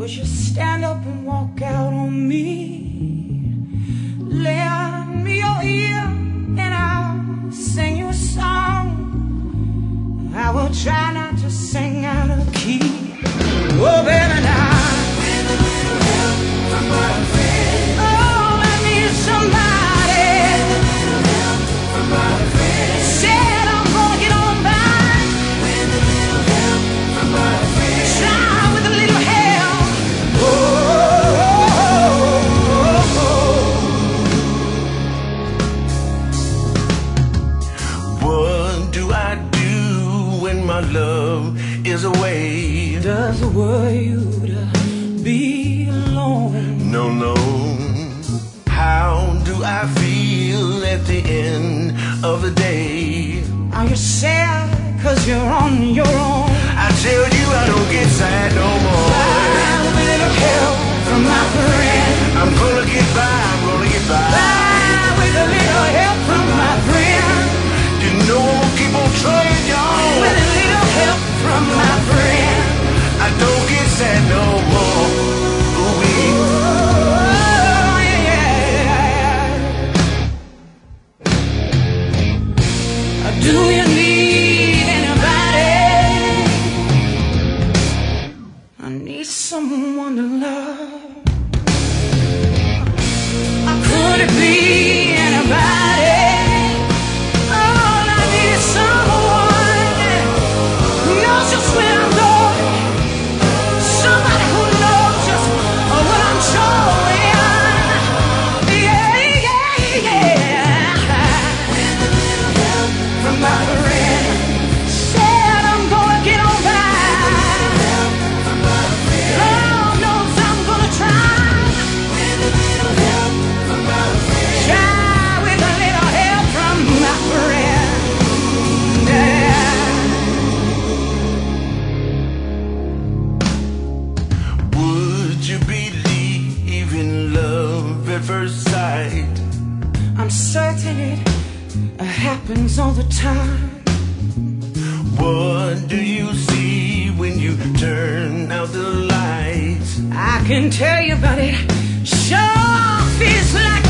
would you stand up and walk out on me? Lend me your ear and I'll sing you a song. I will try not to sing out of key. Oh, baby, now with a little help from my friend. Oh, I need somebody with a little help from my friend. Said I'm gonna get on by with a little help from my friend. Try with a little help. Oh, what do I do when my love is away? Does it worry you to be alone? No, no. How do I feel at the end of the day? Are you sad cause you're on your own? I tell you I don't get sad no more. With a little help from my friend. I'm gonna get by, I'm gonna get by. With a little help from my friend. You know I'll keep on trying, y'all. With a little help from my friend. I don't get sad no more. Ooh-wee. Oh, yeah. Do you need anybody? I need someone to love. Could it be anybody? Oh, I need someone who knows just where I'm going. Somebody who knows just what I'm showing. Yeah, yeah, yeah. With a little help from my friend. Said I'm gonna get on by. Lord knows I'm gonna try. With a little help from my friend. Try with a little help from my friend. Yeah. Would you believe in love at first sight? I'm certain it happens all the time. What do you see when you turn out the lights? I can tell you, but it sure feels like